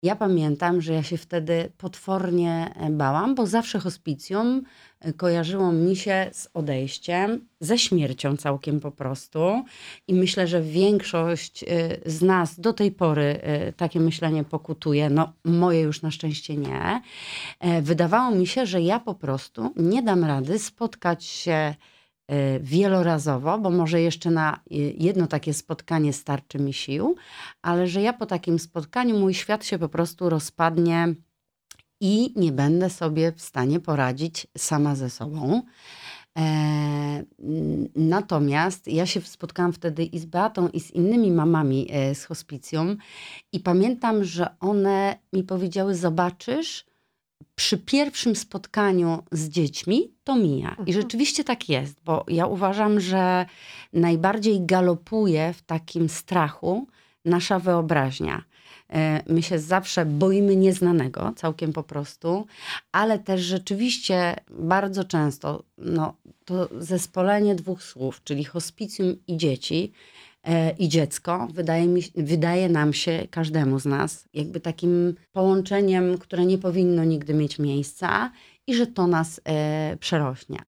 Ja pamiętam, że ja się wtedy potwornie bałam, bo zawsze hospicjum kojarzyło mi się z odejściem, ze śmiercią całkiem po prostu. I myślę, że większość z nas do tej pory takie myślenie pokutuje. No, moje już na szczęście nie. Wydawało mi się, że ja po prostu nie dam rady spotkać się wielorazowo, bo może jeszcze na jedno takie spotkanie starczy mi sił, ale że ja po takim spotkaniu mój świat się po prostu rozpadnie i nie będę sobie w stanie poradzić sama ze sobą. Natomiast ja się spotkałam wtedy i z Beatą, i z innymi mamami z hospicjum i pamiętam, że one mi powiedziały: zobaczysz, przy pierwszym spotkaniu z dziećmi to mija. I rzeczywiście tak jest, bo ja uważam, że najbardziej galopuje w takim strachu nasza wyobraźnia. My się zawsze boimy nieznanego, całkiem po prostu, ale też rzeczywiście bardzo często to zespolenie dwóch słów, czyli hospicjum i dzieci, i dziecko, wydaje nam się, każdemu z nas, jakby takim połączeniem, które nie powinno nigdy mieć miejsca i że to nas przerośnie.